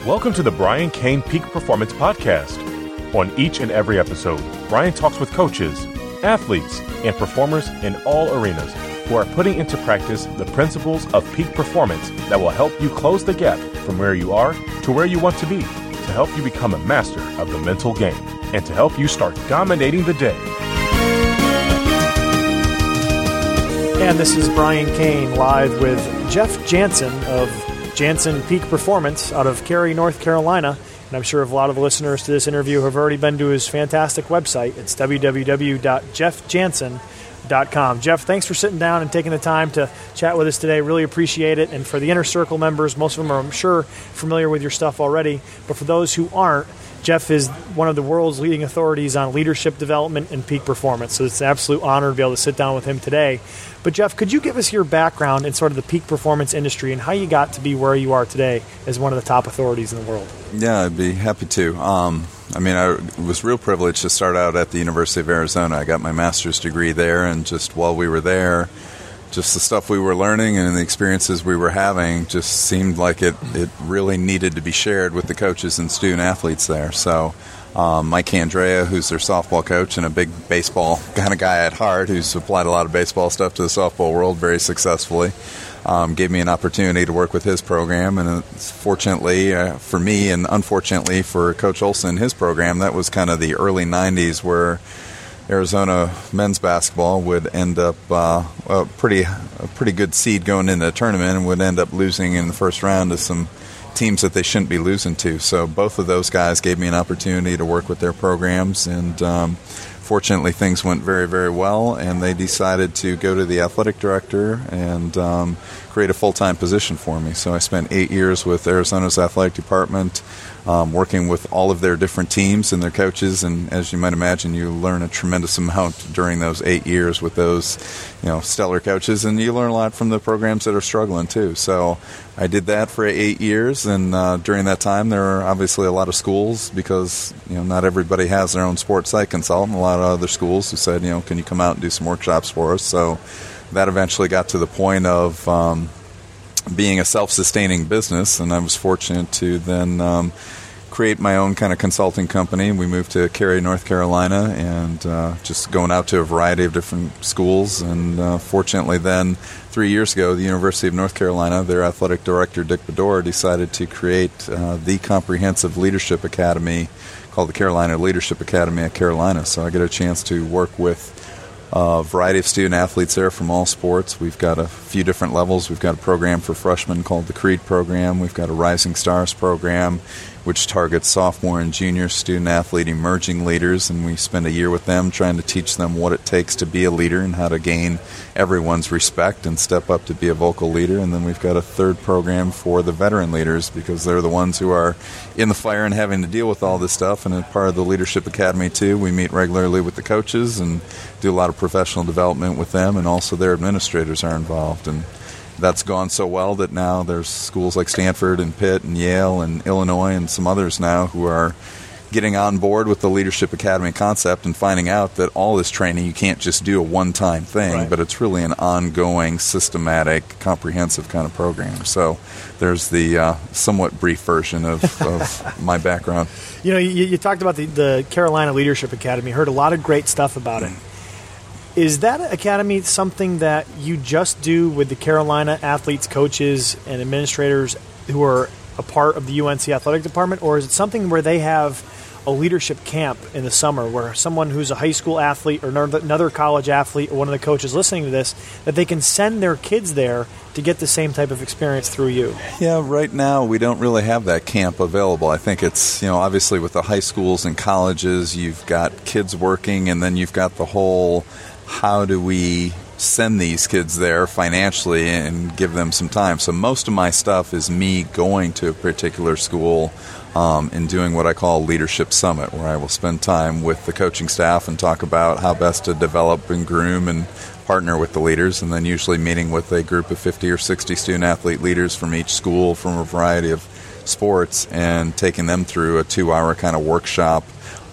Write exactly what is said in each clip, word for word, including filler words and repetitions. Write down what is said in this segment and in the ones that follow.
Welcome to the Brian Cain Peak Performance Podcast. On each and every episode, Brian talks with coaches, athletes, and performers in all arenas who are putting into practice the principles of peak performance that will help you close the gap from where you are to where you want to be, to help you become a master of the mental game, and to help you start dominating the day. And this is Brian Cain live with Jeff Jansen of Jansen Peak Performance out of Cary, North Carolina. And I'm sure a lot of the listeners to this interview have already been to his fantastic website. It's w w w dot jeff jansen dot com. Jeff, thanks for sitting down and taking the time to chat with us today. Really appreciate it. And for the Inner Circle members, most of them are, I'm sure, familiar with your stuff already. But for those who aren't, Jeff is one of the world's leading authorities on leadership development and peak performance. So it's an absolute honor to be able to sit down with him today. But Jeff, could you give us your background in sort of the peak performance industry and how you got to be where you are today as one of the top authorities in the world? Yeah, I'd be happy to. Um, I mean, I was real privileged to start out at the University of Arizona. I got my master's degree there, and just while we were there, just the stuff we were learning and the experiences we were having just seemed like it, it really needed to be shared with the coaches and student athletes there. So um, Mike Andrea, who's their softball coach and a big baseball kind of guy at heart who's applied a lot of baseball stuff to the softball world very successfully, um, gave me an opportunity to work with his program. And uh, fortunately uh, for me and unfortunately for Coach Olson, his program, that was kind of the early nineties where Arizona men's basketball would end up uh, a pretty a pretty good seed going into the tournament and would end up losing in the first round to some teams that they shouldn't be losing to. So both of those guys gave me an opportunity to work with their programs, and um, fortunately things went very, very well, and they decided to go to the athletic director and um, create a full-time position for me. So I spent eight years with Arizona's athletic department, Um, working with all of their different teams and their coaches, and as you might imagine, you learn a tremendous amount during those eight years with those, you know, stellar coaches, and you learn a lot from the programs that are struggling too. So I did that for eight years, and uh, during that time, there are obviously a lot of schools because you know not everybody has their own sports psych consultant. A lot of other schools who said, you know, can you come out and do some workshops for us? So that eventually got to the point of um, being a self-sustaining business, and I was fortunate to then um, create my own kind of consulting company. We moved to Cary, North Carolina, and uh, just going out to a variety of different schools. And uh, fortunately then, three years ago, the University of North Carolina, their athletic director, Dick Bedore, decided to create uh, the comprehensive leadership academy called the Carolina Leadership Academy at Carolina. So I get a chance to work with a variety of student athletes there from all sports. We've got a few different levels. We've got a program for freshmen called the CREED program. We've got a Rising Stars program, which targets sophomore and junior student athlete emerging leaders, and we spend a year with them trying to teach them what it takes to be a leader and how to gain everyone's respect and step up to be a vocal leader. And then we've got a third program for the veteran leaders because they're the ones who are in the fire and having to deal with all this stuff. And as part of the Leadership Academy, too, we meet regularly with the coaches and do a lot of professional development with them, and also their administrators are involved. And that's gone so well that now there's schools like Stanford and Pitt and Yale and Illinois and some others now who are getting on board with the Leadership Academy concept and finding out that all this training, you can't just do a one-time thing, right, but it's really an ongoing, systematic, comprehensive kind of program. So there's the uh, somewhat brief version of, of my background. You know, you, you talked about the, the Carolina Leadership Academy, heard a lot of great stuff about it. Is that academy something that you just do with the Carolina athletes, coaches, and administrators who are a part of the U N C athletic department, or is it something where they have a leadership camp in the summer where someone who's a high school athlete or another college athlete or one of the coaches listening to this, that they can send their kids there to get the same type of experience through you? Yeah, right now we don't really have that camp available. I think it's, you know, obviously with the high schools and colleges, you've got kids working, and then you've got the whole how do we send these kids there financially and give them some time. So most of my stuff is me going to a particular school um, and doing what I call a leadership summit, where I will spend time with the coaching staff and talk about how best to develop and groom and partner with the leaders, and then usually meeting with a group of fifty or sixty student-athlete leaders from each school from a variety of sports and taking them through a two-hour kind of workshop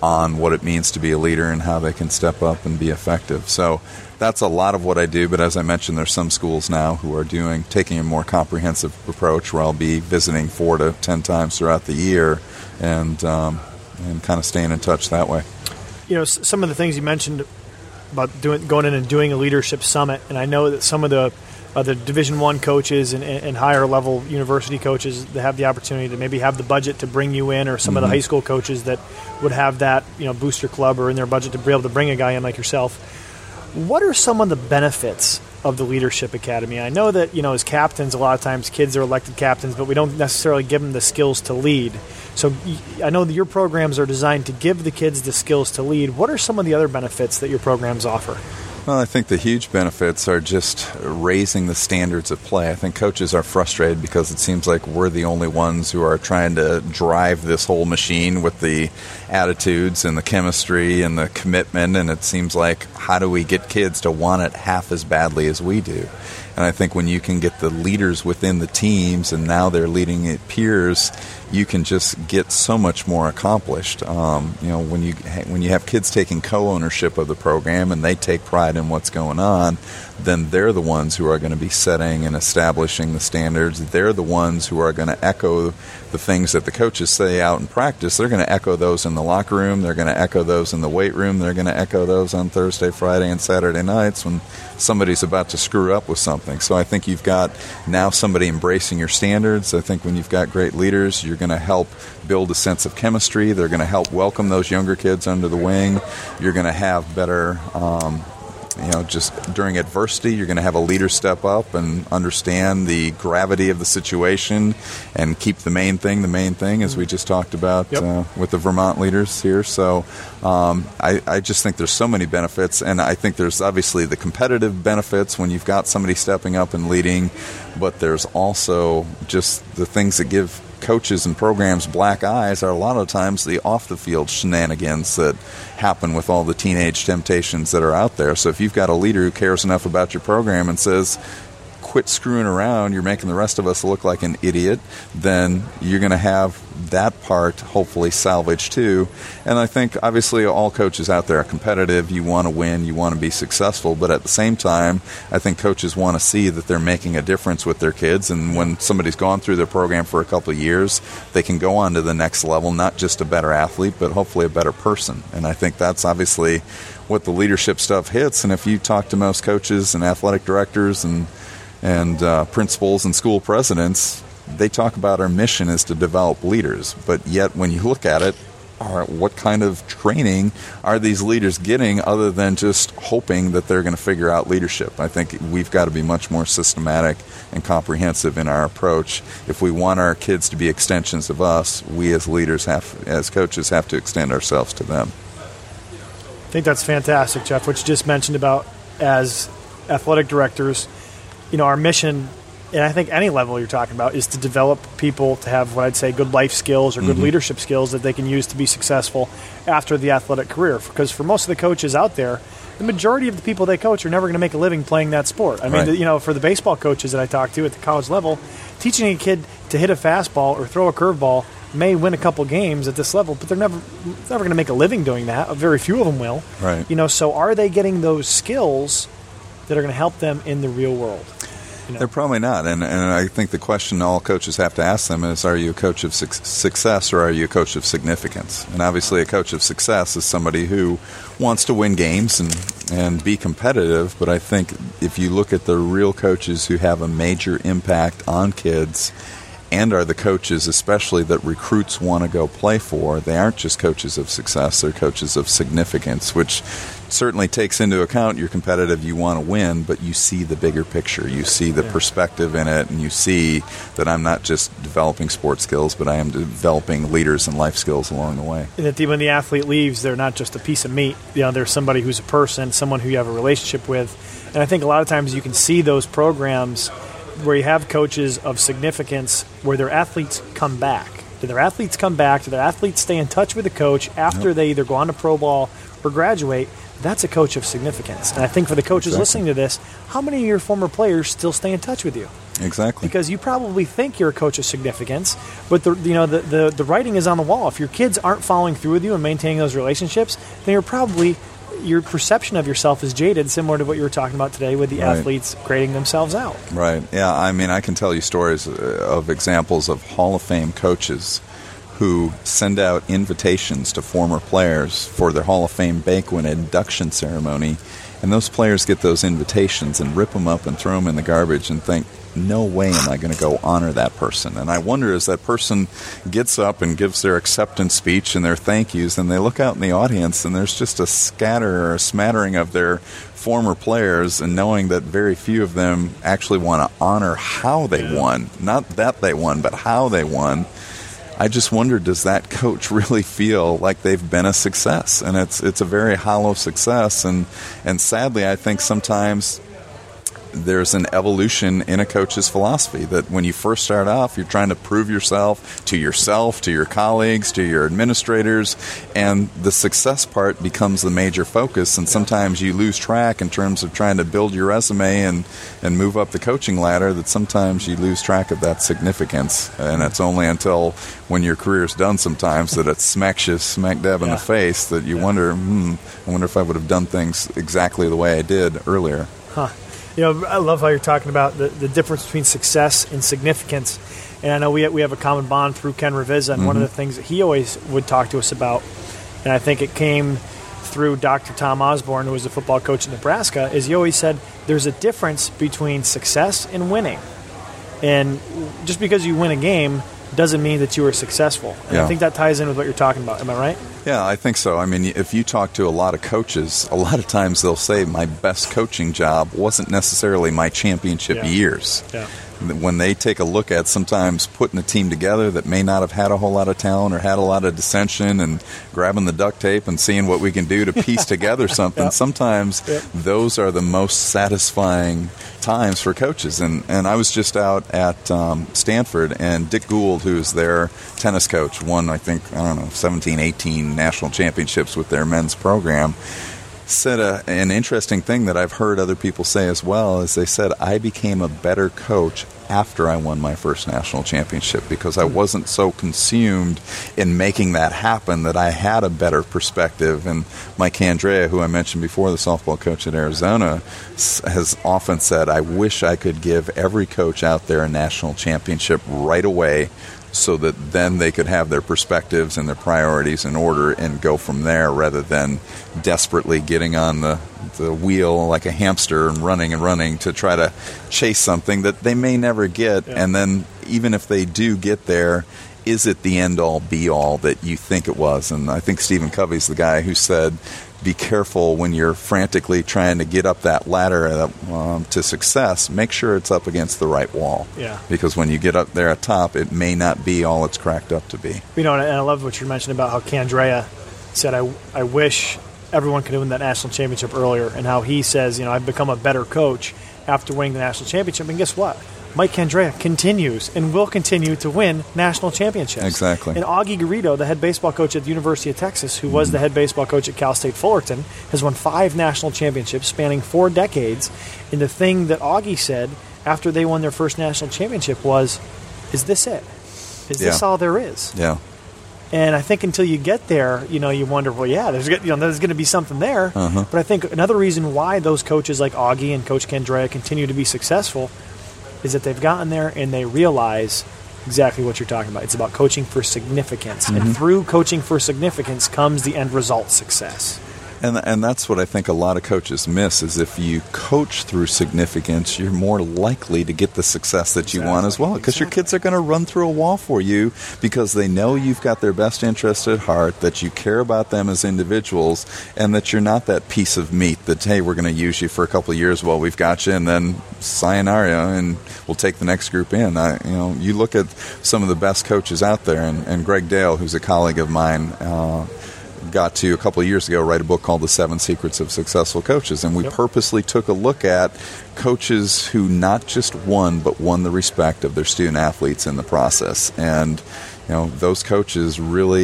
on what it means to be a leader and how they can step up and be effective. So that's a lot of what I do, but as I mentioned, there's some schools now who are doing taking a more comprehensive approach where I'll be visiting four to ten times throughout the year and um, and kind of staying in touch that way. You know, some of the things you mentioned about doing going in and doing a leadership summit, and I know that some of the uh, the Division One coaches and, and higher level university coaches that have the opportunity to maybe have the budget to bring you in, or some mm-hmm. of the high school coaches that would have that, you know, booster club or in their budget to be able to bring a guy in like yourself. What are some of the benefits of the Leadership Academy? I know that, you know, as captains, a lot of times kids are elected captains, but we don't necessarily give them the skills to lead. So I know that your programs are designed to give the kids the skills to lead. What are some of the other benefits that your programs offer? Well, I think the huge benefits are just raising the standards of play. I think coaches are frustrated because it seems like we're the only ones who are trying to drive this whole machine with the attitudes and the chemistry and the commitment, and it seems like, how do we get kids to want it half as badly as we do? And I think when you can get the leaders within the teams and now they're leading it peers, you can just get so much more accomplished. Um, you know, when you ha- when you have kids taking co-ownership of the program and they take pride in what's going on, then they're the ones who are going to be setting and establishing the standards. They're the ones who are going to echo the things that the coaches say out in practice. They're going to echo those in the locker room. They're going to echo those in the weight room. They're going to echo those on Thursday, Friday, and Saturday nights when somebody's about to screw up with something. So I think you've got now somebody embracing your standards. I think when you've got great leaders, you're going to help build a sense of chemistry. They're going to help welcome those younger kids under the wing. You're going to have better, um, you know, just during adversity, you're going to have a leader step up and understand the gravity of the situation and keep the main thing the main thing, as we just talked about yep. uh, with the Vermont leaders here. So um, I, I just think there's so many benefits, and I think there's obviously the competitive benefits when you've got somebody stepping up and leading, but there's also just the things that give coaches and programs black eyes are a lot of times the off-the-field shenanigans that happen with all the teenage temptations that are out there. So if you've got a leader who cares enough about your program and says, quit screwing around, you're making the rest of us look like an idiot, then you're going to have that part hopefully salvaged too. And I think obviously all coaches out there are competitive. You want to win, you want to be successful, but at the same time, I think coaches want to see that they're making a difference with their kids, and when somebody's gone through their program for a couple of years, they can go on to the next level, not just a better athlete, but hopefully a better person. And I think that's obviously what the leadership stuff hits. And if you talk to most coaches and athletic directors and and uh, principals and school presidents, they talk about our mission is to develop leaders. But yet when you look at it, are, what kind of training are these leaders getting other than just hoping that they're going to figure out leadership? I think we've got to be much more systematic and comprehensive in our approach. If we want our kids to be extensions of us, we as leaders have, as coaches, have to extend ourselves to them. I think that's fantastic, Jeff, what you just mentioned about as athletic directors. You know, our mission, and I think any level you're talking about, is to develop people to have what I'd say good life skills or good mm-hmm. leadership skills that they can use to be successful after the athletic career. Because for most of the coaches out there, the majority of the people they coach are never going to make a living playing that sport. I mean, right. the, you know, for the baseball coaches that I talk to at the college level, teaching a kid to hit a fastball or throw a curveball may win a couple games at this level, but they're never never going to make a living doing that. Very few of them will. Right. You know, so are they getting those skills that are going to help them in the real world? You know? They're probably not, and, and I think the question all coaches have to ask them is, are you a coach of su- success or are you a coach of significance? And obviously a coach of success is somebody who wants to win games and, and be competitive, but I think if you look at the real coaches who have a major impact on kids and are the coaches especially that recruits want to go play for, they aren't just coaches of success, they're coaches of significance, which certainly takes into account you're competitive, you want to win, but you see the bigger picture. You see the yeah. perspective in it, and you see that I'm not just developing sports skills, but I am developing leaders and life skills along the way. And that when the athlete leaves, they're not just a piece of meat. You know, they're somebody who's a person, someone who you have a relationship with. And I think a lot of times you can see those programs where you have coaches of significance where their athletes come back. Do their athletes come back? Do their athletes stay in touch with the coach after yep. they either go on to pro ball or graduate? That's a coach of significance. And I think for the coaches exactly. listening to this, how many of your former players still stay in touch with you? Exactly. Because you probably think you're a coach of significance, but the you know the, the, the writing is on the wall. If your kids aren't following through with you and maintaining those relationships, then you're probably, your perception of yourself is jaded, similar to what you were talking about today with the right. athletes grading themselves out. Right. Yeah, I mean, I can tell you stories of examples of Hall of Fame coaches who send out invitations to former players for their Hall of Fame banquet induction ceremony, and those players get those invitations and rip them up and throw them in the garbage and think, no way am I going to go honor that person. And I wonder, as that person gets up and gives their acceptance speech and their thank yous, and they look out in the audience and there's just a scatter or a smattering of their former players, and knowing that very few of them actually want to honor how they won. Not that they won, but how they won. I just wonder, does that coach really feel like they've been a success? And it's it's a very hollow success. And, and sadly, I think sometimes there's an evolution in a coach's philosophy that when you first start off, you're trying to prove yourself to yourself, to your colleagues, to your administrators, and the success part becomes the major focus. And sometimes you lose track in terms of trying to build your resume and, and move up the coaching ladder, that sometimes you lose track of that significance. And it's only until when your career's done sometimes that it smacks you smack dab in yeah. the face that you yeah. wonder, hmm, I wonder if I would have done things exactly the way I did earlier. Huh. You know, I love how you're talking about the, the difference between success and significance. And I know we have, we have a common bond through Ken Ravizza, and mm-hmm. one of the things that he always would talk to us about, and I think it came through Doctor Tom Osborne, who was the football coach in Nebraska, is he always said there's a difference between success and winning. And just because you win a game doesn't mean that you were successful. And yeah. I think that ties in with what you're talking about. Am I right? Yeah, I think so. I mean, if you talk to a lot of coaches, a lot of times they'll say my best coaching job wasn't necessarily my championship yeah. years. Yeah. When they take a look at sometimes putting a team together that may not have had a whole lot of talent or had a lot of dissension, and grabbing the duct tape and seeing what we can do to piece together something, yep. sometimes yep. those are the most satisfying times for coaches. And, and I was just out at um, Stanford, and Dick Gould, who's their tennis coach, won, I think, I don't know, seventeen, eighteen national championships with their men's program, said a, an interesting thing that I've heard other people say as well, is they said, I became a better coach after I won my first national championship, because I wasn't so consumed in making that happen that I had a better perspective. And Mike Candrea, who I mentioned before, the softball coach at Arizona, has often said, I wish I could give every coach out there a national championship right away, so that then they could have their perspectives and their priorities in order and go from there, rather than desperately getting on the, the wheel like a hamster and running and running to try to chase something that they may never get. Yeah. And then even if they do get there, is it the end-all, be-all that you think it was? And I think Stephen Covey's the guy who said, be careful when you're frantically trying to get up that ladder um, to success. Make sure it's up against the right wall. Yeah. Because when you get up there at top, it may not be all it's cracked up to be. You know, and I love what you mentioned about how Candrea said, I, I wish everyone could win that national championship earlier, and how he says, you know, I've become a better coach after winning the national championship. And guess what? Mike Candrea continues and will continue to win national championships. Exactly. And Augie Garrido, the head baseball coach at the University of Texas, who was mm-hmm. the head baseball coach at Cal State Fullerton, has won five national championships spanning four decades. And the thing that Augie said after they won their first national championship was, is this it? Is yeah. this all there is? Yeah. And I think until you get there, you know, you wonder, well, yeah, there's you know there's going to be something there. Uh-huh. But I think another reason why those coaches like Augie and Coach Candrea continue to be successful is that they've gotten there and they realize exactly what you're talking about. It's about coaching for significance. Mm-hmm. And through coaching for significance comes the end result, success. And and that's what I think a lot of coaches miss, is if you coach through significance, you're more likely to get the success that you exactly. want as well. Because exactly. your kids are going to run through a wall for you, because they know you've got their best interest at heart, that you care about them as individuals, and that you're not that piece of meat that, hey, we're going to use you for a couple of years while we've got you, and then sayonara, and we'll take the next group in. I, you know, you look at some of the best coaches out there, and, and Greg Dale, who's a colleague of mine, uh, got to a couple of years ago write a book called The Seven Secrets of Successful Coaches, and we yep. purposely took a look at coaches who not just won, but won the respect of their student athletes in the process. And you know, those coaches really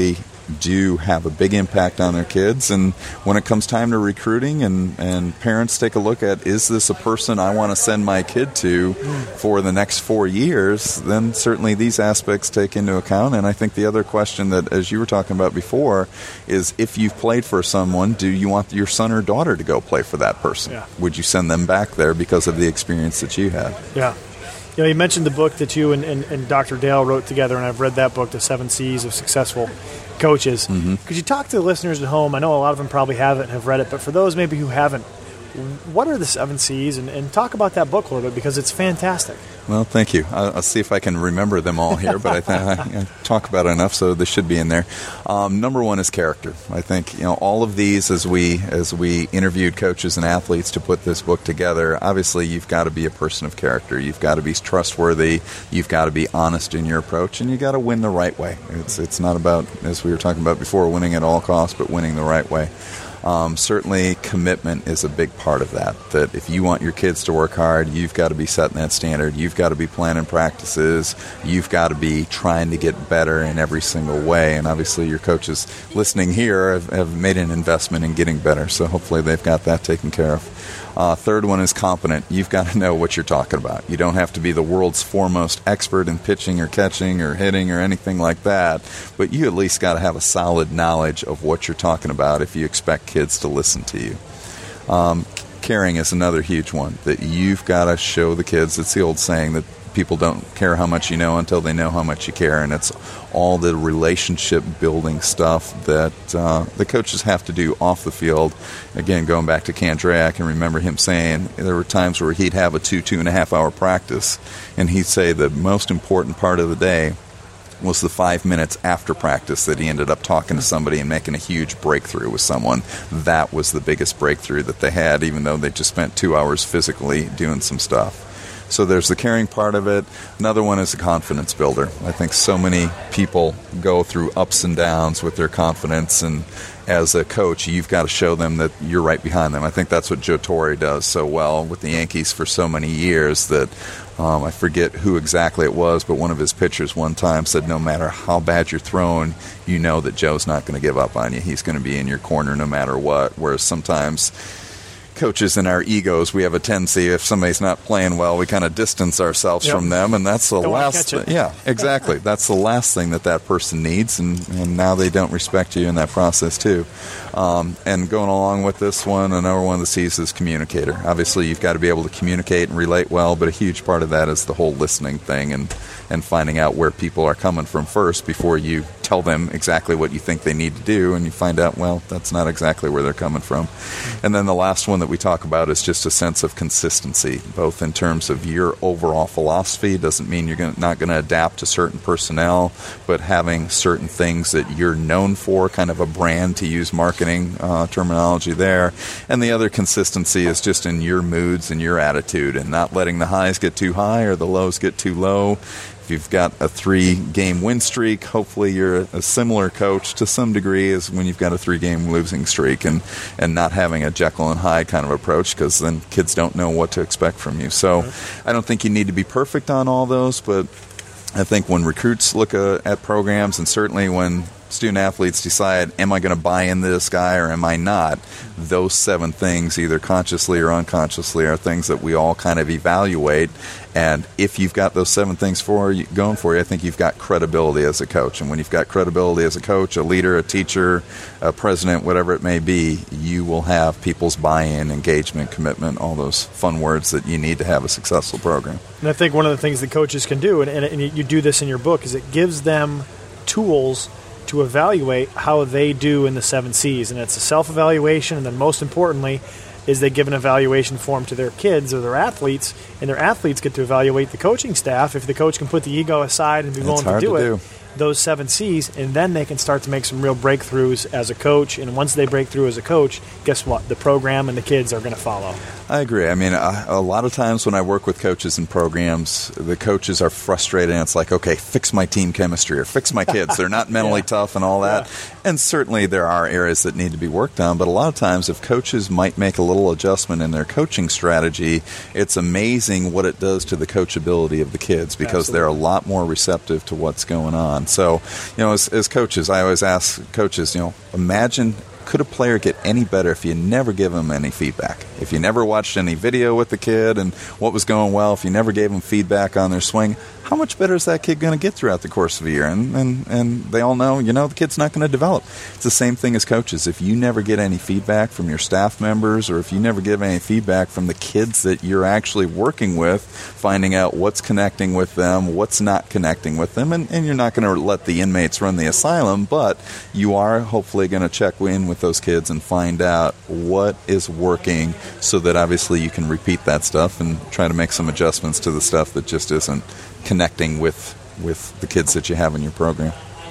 do have a big impact on their kids. And when it comes time to recruiting and, and parents take a look at, is this a person I want to send my kid to for the next four years, then certainly these aspects take into account. And I think the other question that, as you were talking about before, is if you've played for someone, do you want your son or daughter to go play for that person? Yeah. Would you send them back there because of the experience that you had? Yeah. You know, you mentioned the book that you and, and, and Doctor Dale wrote together, and I've read that book, The Seven C's of Successful Coaches. Mm-hmm. Could you talk to the listeners at home? I know a lot of them probably haven't and have read it, but for those maybe who haven't, what are the seven C's? And, and talk about that book a little bit, because it's fantastic. Well, thank you. I'll, I'll see if I can remember them all here, but I, th- I, I talk about it enough, so they should be in there. Um, number one is character. I think you know all of these, as we as we interviewed coaches and athletes to put this book together. Obviously, you've got to be a person of character. You've got to be trustworthy. You've got to be honest in your approach, and you got to win the right way. It's it's not about, as we were talking about before, winning at all costs, but winning the right way. Um, certainly, commitment is a big part of that. That if you want your kids to work hard, you've got to be setting that standard. You've got to be planning practices. You've got to be trying to get better in every single way. And obviously, your coaches listening here have, have made an investment in getting better. So hopefully, they've got that taken care of. Uh, third one is competent. You've got to know what you're talking about. You don't have to be the world's foremost expert in pitching or catching or hitting or anything like that, but you at least got to have a solid knowledge of what you're talking about if you expect kids to listen to you. Um, caring is another huge one, that you've got to show the kids. It's the old saying that people don't care how much you know until they know how much you care, and it's all the relationship building stuff that uh, the coaches have to do off the field. Again, going back to Candrea, I can remember him saying there were times where he'd have a two, two and a half hour practice, and he'd say the most important part of the day was the five minutes after practice that he ended up talking to somebody and making a huge breakthrough with someone. That was the biggest breakthrough that they had, even though they just spent two hours physically doing some stuff. So there's the caring part of it. Another one is the confidence builder. I think so many people go through ups and downs with their confidence, and as a coach, you've got to show them that you're right behind them. I think that's what Joe Torre does so well with the Yankees for so many years that um, I forget who exactly it was, but one of his pitchers one time said, no matter how bad you're throwing, you know that Joe's not going to give up on you. He's going to be in your corner no matter what, whereas sometimes coaches and our egos, we have a tendency, if somebody's not playing well, we kind of distance ourselves yep. from them, and that's the don't last thing. Yeah, exactly. That's the last thing that that person needs, and, and now they don't respect you in that process too. Um, and going along with this one, another one of the C's is communicator. Obviously, you've got to be able to communicate and relate well, but a huge part of that is the whole listening thing and, and finding out where people are coming from first before you tell them exactly what you think they need to do, and you find out, well, that's not exactly where they're coming from. And then the last one that we talk about is just a sense of consistency, both in terms of your overall philosophy. Doesn't mean you're gonna, not going to adapt to certain personnel, but having certain things that you're known for, kind of a brand, to use marketing uh, terminology there. And the other consistency is just in your moods and your attitude, and not letting the highs get too high or the lows get too low. If you've got a three-game win streak, hopefully you're a similar coach to some degree as when you've got a three-game losing streak, and, and not having a Jekyll and Hyde kind of approach, because then kids don't know what to expect from you. So I don't think you need to be perfect on all those, but I think when recruits look uh, at programs, and certainly when student athletes decide, am I going to buy into this guy or am I not, those seven things, either consciously or unconsciously, are things that we all kind of evaluate. And if you've got those seven things for you, going for you, I think you've got credibility as a coach. And when you've got credibility as a coach, a leader, a teacher, a president, whatever it may be, you will have people's buy-in, engagement, commitment, all those fun words that you need to have a successful program. And I think one of the things that coaches can do, and, and you do this in your book, is it gives them tools to evaluate how they do in the seven C's. And it's a self-evaluation, and then most importantly is they give an evaluation form to their kids or their athletes, and their athletes get to evaluate the coaching staff. If the coach can put the ego aside and be willing to do to it, do. those seven C's, and then they can start to make some real breakthroughs as a coach. And once they break through as a coach, guess what? The program and the kids are going to follow. I agree. I mean, a, a lot of times when I work with coaches and programs, the coaches are frustrated, and it's like, okay, fix my team chemistry or fix my kids. They're not mentally yeah. tough and all that. Yeah. And certainly there are areas that need to be worked on, but a lot of times if coaches might make a little adjustment in their coaching strategy, it's amazing what it does to the coachability of the kids, because Absolutely. They're a lot more receptive to what's going on. And so, you know, as, as coaches, I always ask coaches, you know, imagine, could a player get any better if you never give them any feedback? If you never watched any video with the kid and what was going well, if you never gave them feedback on their swing, how much better is that kid going to get throughout the course of a year? And, and, and they all know, you know, the kid's not going to develop. It's the same thing as coaches. If you never get any feedback from your staff members, or if you never give any feedback from the kids that you're actually working with, finding out what's connecting with them, what's not connecting with them, and, and you're not going to let the inmates run the asylum, but you are hopefully going to check in with those kids and find out what is working so that obviously you can repeat that stuff and try to make some adjustments to the stuff that just isn't connecting with with the kids that you have in your program.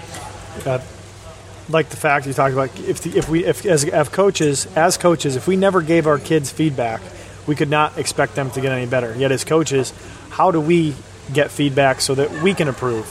Uh, like the fact you talked about, if the, if we if as, as coaches as coaches, if we never gave our kids feedback, we could not expect them to get any better. Yet as coaches, how do we get feedback so that we can improve?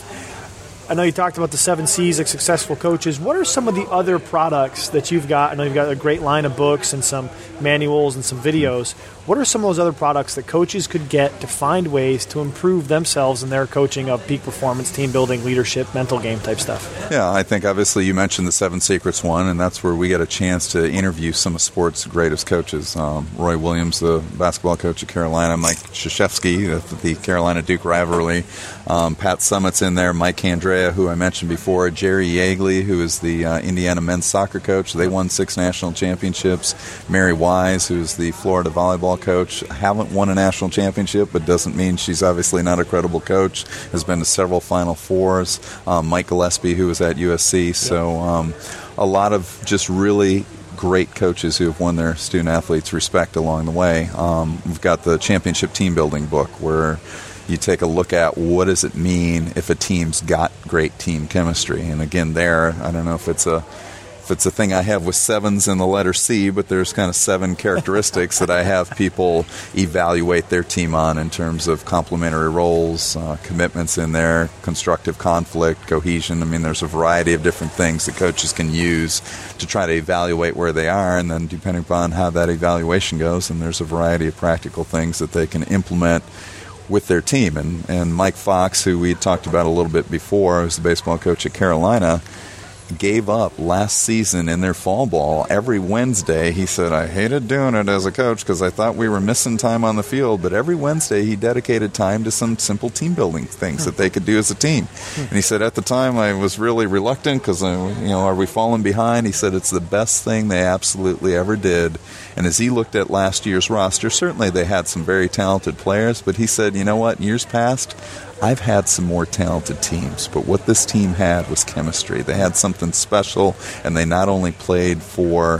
I know you talked about the seven C's of successful coaches. What are some of the other products that you've got? I know you've got a great line of books and some manuals and some videos. What are some of those other products that coaches could get to find ways to improve themselves in their coaching of peak performance, team building, leadership, mental game type stuff? Yeah, I think obviously you mentioned the Seven Secrets one, and that's where we get a chance to interview some of sports' greatest coaches. Um, Roy Williams, the basketball coach at Carolina, Mike Krzyzewski, the Carolina-Duke rivalry, um, Pat Summitt's in there, Mike Andrea, who I mentioned before, Jerry Yeagley, who is the uh, Indiana men's soccer coach. They won six national championships. Mary Wise, who's the Florida volleyball coach, haven't won a national championship, but doesn't mean she's obviously not a credible coach, has been to several Final Fours. Um, Mike Gillespie, who was at U S C. So um, a lot of just really great coaches who have won their student-athletes respect along the way. Um, we've got the championship team building book where you take a look at what does it mean if a team's got great team chemistry. And again, there, I don't know if it's a if it's a thing I have with sevens in the letter C, but there's kind of seven characteristics that I have people evaluate their team on in terms of complementary roles, uh, commitments in there, constructive conflict, cohesion. I mean, there's a variety of different things that coaches can use to try to evaluate where they are, and then depending upon how that evaluation goes, and there's a variety of practical things that they can implement with their team. And, and Mike Fox, who we talked about a little bit before, who's the baseball coach at Carolina, gave up last season in their fall ball every Wednesday. He said, I hated doing it as a coach because I thought we were missing time on the field, but every Wednesday he dedicated time to some simple team building things that they could do as a team. And he said, at the time I was really reluctant because, you know, are we falling behind? He said it's the best thing they absolutely ever did. And as he looked at last year's roster, certainly they had some very talented players, but he said, you know what, in years past, I've had some more talented teams, but what this team had was chemistry. They had something special, and they not only played for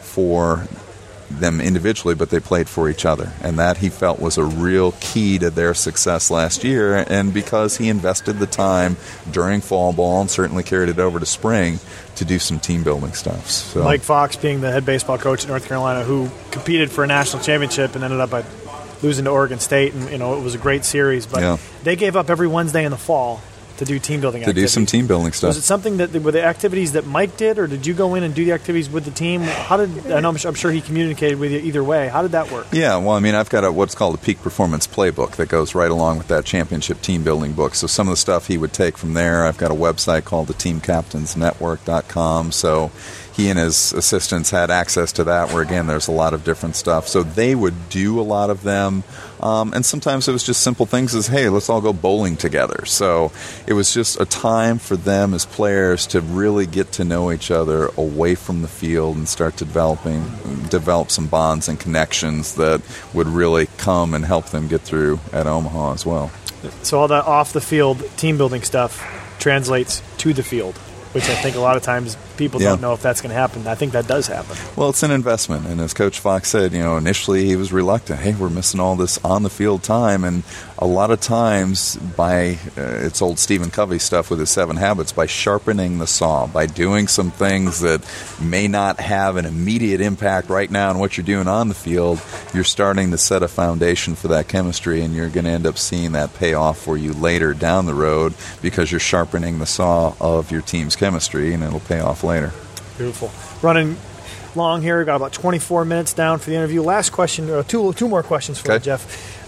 for them individually, but they played for each other. And that, he felt, was a real key to their success last year. And because he invested the time during fall ball and certainly carried it over to spring to do some team building stuff. So. Mike Fox being the head baseball coach at North Carolina, who competed for a national championship and ended up at losing to Oregon State, and you know it was a great series, but yeah. They gave up every Wednesday in the fall to do team building to activities. do some team building stuff. Was it something that were the activities that Mike did, or did you go in and do the activities with the team? How did I know? I'm sure he communicated with you either way. How did that work? Yeah, well, I mean, I've got a, what's called a peak performance playbook that goes right along with that championship team building book. So some of the stuff he would take from there. I've got a website called the team captains network dot com. So he and his assistants had access to that, where, again, there's a lot of different stuff. So they would do a lot of them. Um, and sometimes it was just simple things as, hey, let's all go bowling together. So it was just a time for them as players to really get to know each other away from the field and start developing, develop some bonds and connections that would really come and help them get through at Omaha as well. So all that off-the-field team-building stuff translates to the field, which I think a lot of times people yeah. don't know if that's going to happen. I think that does happen. Well, it's an investment. And as Coach Fox said, you know, initially he was reluctant. Hey, we're missing all this on-the-field time. And a lot of times by, uh, it's old Stephen Covey stuff with his seven habits, by sharpening the saw, by doing some things that may not have an immediate impact right now on what you're doing on the field, you're starting to set a foundation for that chemistry, and you're going to end up seeing that pay off for you later down the road because you're sharpening the saw of your team's chemistry, and it'll pay off later. Beautiful. Running long here. We've got about twenty-four minutes down for the interview. Last question, uh, two two more questions for okay. you, Jeff.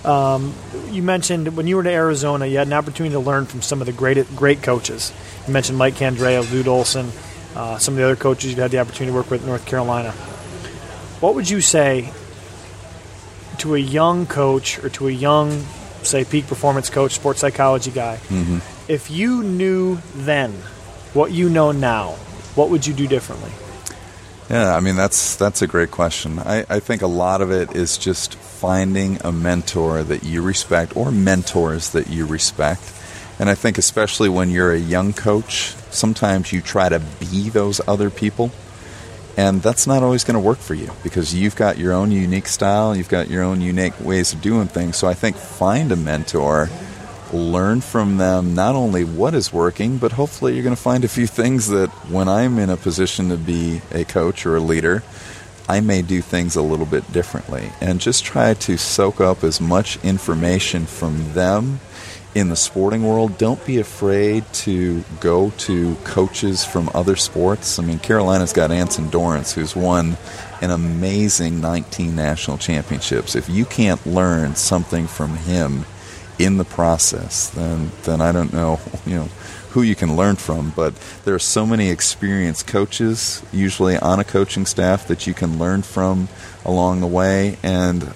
Um, you mentioned when you were to Arizona, you had an opportunity to learn from some of the great great coaches. You mentioned Mike Candrea, Lute Olson, uh, some of the other coaches you've had the opportunity to work with in North Carolina. What would you say to a young coach or to a young, say, peak performance coach, sports psychology guy, mm-hmm. if you knew then what you know now, what would you do differently? Yeah, I mean, that's that's a great question. I, I think a lot of it is just finding a mentor that you respect or mentors that you respect. And I think especially when you're a young coach, sometimes you try to be those other people. And that's not always going to work for you because you've got your own unique style, you've got your own unique ways of doing things. So I think find a mentor, learn from them not only what is working, but hopefully you're going to find a few things that when I'm in a position to be a coach or a leader, I may do things a little bit differently. And just try to soak up as much information from them in the sporting world. Don't be afraid to go to coaches from other sports. I mean, Carolina's got Anson Dorrance, who's won an amazing nineteen national championships. If you can't learn something from him in the process, then then I don't know, you know, who you can learn from. But there are so many experienced coaches, usually on a coaching staff, that you can learn from along the way. And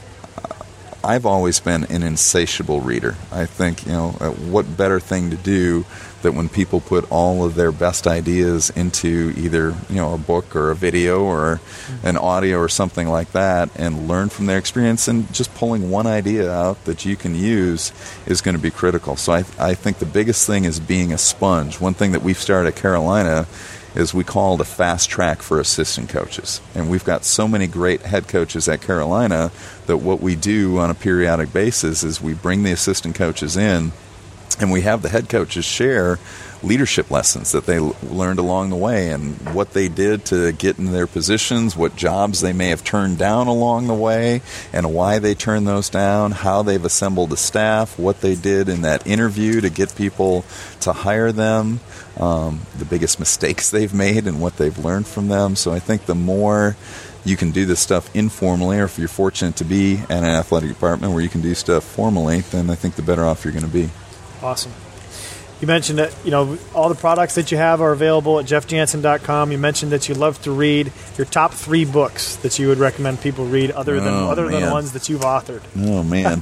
I've always been an insatiable reader. I think, you know, what better thing to do that when people put all of their best ideas into either, you know, a book or a video or an audio or something like that and learn from their experience, and just pulling one idea out that you can use is going to be critical. So I, I think the biggest thing is being a sponge. One thing that we've started at Carolina is we call it a fast track for assistant coaches. And we've got so many great head coaches at Carolina that what we do on a periodic basis is we bring the assistant coaches in and we have the head coaches share leadership lessons that they l- learned along the way and what they did to get in their positions, what jobs they may have turned down along the way and why they turned those down, how they've assembled a staff, what they did in that interview to get people to hire them, um, the biggest mistakes they've made and what they've learned from them. So I think the more you can do this stuff informally, or if you're fortunate to be at an athletic department where you can do stuff formally, then I think the better off you're going to be. Awesome. You mentioned that, you know, all the products that you have are available at jeff jansen dot com. You mentioned that you love to read. Your top three books that you would recommend people read other than oh, other man. than ones that you've authored. Oh, man.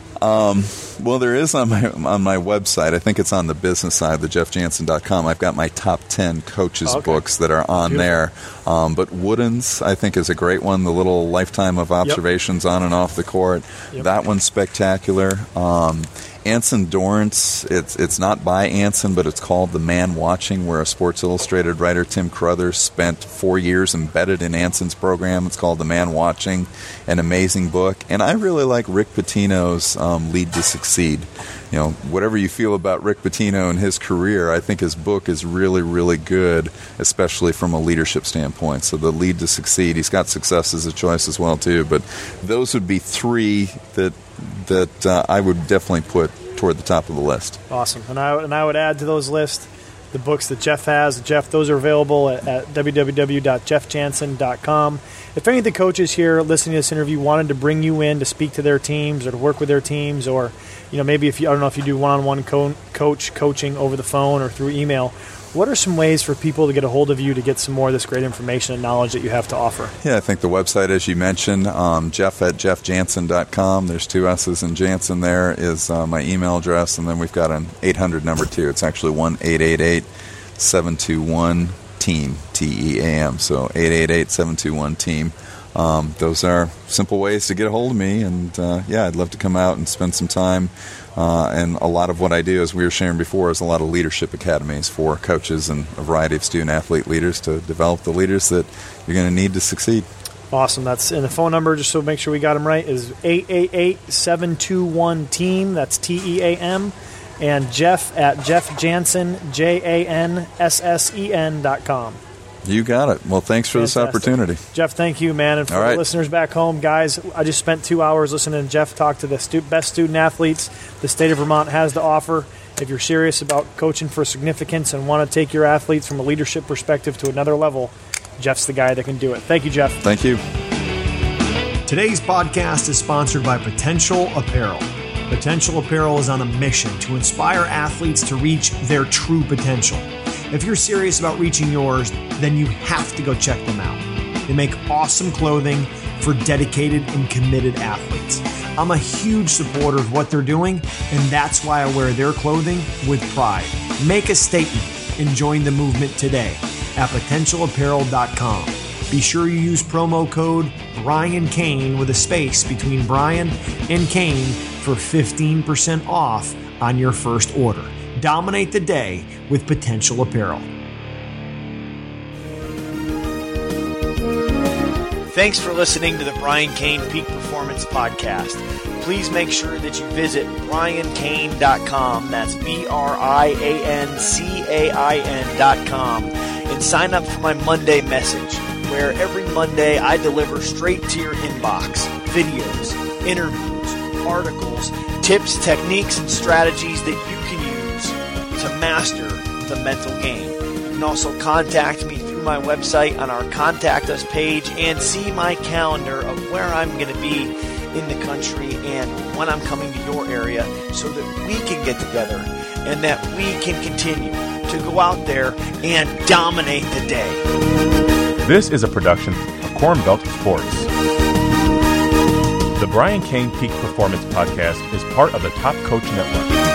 um, well, there is on my on my website. I think it's on the business side, the jeff jansen dot com. I've got my top ten coaches okay. books that are on Beautiful. there. Um, but Wooden's, I think, is a great one. The little lifetime of observations yep. on and off the court. Yep. That one's spectacular. Um, Anson Dorrance, it's it's not by Anson, but it's called The Man Watching, where a Sports Illustrated writer, Tim Crothers, spent four years embedded in Anson's program. It's called The Man Watching, an amazing book. And I really like Rick Pitino's um, Lead to Succeed. You know, whatever you feel about Rick Pitino and his career, I think his book is really, really good, especially from a leadership standpoint. So the Lead to Succeed, he's got Success as a Choice as well, too. But those would be three that that uh, I would definitely put toward the top of the list. Awesome. And I, and I would add to those lists the books that Jeff has. Jeff, those are available at, at w w w dot jeff jansen dot com. If any of the coaches here listening to this interview wanted to bring you in to speak to their teams or to work with their teams, or, you know, maybe if you, I don't know if you do one-on-one co- coach coaching over the phone or through email, what are some ways for people to get a hold of you to get some more of this great information and knowledge that you have to offer? Yeah, I think the website, as you mentioned, um, Jeff at jeff jansen dot com. There's two S's in Jansen there is uh, my email address, and then we've got an eight hundred number, too. It's actually one eight eight eight seven two one team, T E A M. So eight eight eight seven two one team. Um, those are simple ways to get a hold of me, and uh, yeah, I'd love to come out and spend some time. Uh, and a lot of what I do, as we were sharing before, is a lot of leadership academies for coaches and a variety of student-athlete leaders to develop the leaders that you're going to need to succeed. Awesome. That's and the phone number, just so make sure we got them right, is eight eight eight seven two one team. That's T E A M. And Jeff at jeff jansen, J A N S S E N dot com. You got it. Well, thanks for Fantastic. this opportunity. Jeff, thank you, man. And for All right. the listeners back home, guys, I just spent two hours listening to Jeff talk to the stu- best student-athletes the state of Vermont has to offer. If you're serious about coaching for significance and want to take your athletes from a leadership perspective to another level, Jeff's the guy that can do it. Thank you, Jeff. Thank you. Today's podcast is sponsored by Potential Apparel. Potential Apparel is on a mission to inspire athletes to reach their true potential. If you're serious about reaching yours, then you have to go check them out. They make awesome clothing for dedicated and committed athletes. I'm a huge supporter of what they're doing, and that's why I wear their clothing with pride. Make a statement and join the movement today at potential apparel dot com. Be sure you use promo code Brian Kane with a space between Brian and Kane for fifteen percent off on your first order. Dominate the day with Potential Apparel. Thanks for listening to the Brian Kane Peak Performance Podcast. Please make sure that you visit brian kane dot com, that's B R I A N C A I N dot com, and sign up for my Monday message, where every Monday I deliver straight to your inbox videos, interviews, articles, tips, techniques, and strategies that you can use to master the mental game. You can also contact me through my website on our Contact Us page and see my calendar of where I'm going to be in the country and when I'm coming to your area so that we can get together and that we can continue to go out there and dominate the day. This is a production of Corn Belt Sports. The Brian Kane Peak Performance Podcast is part of the Top Coach Network.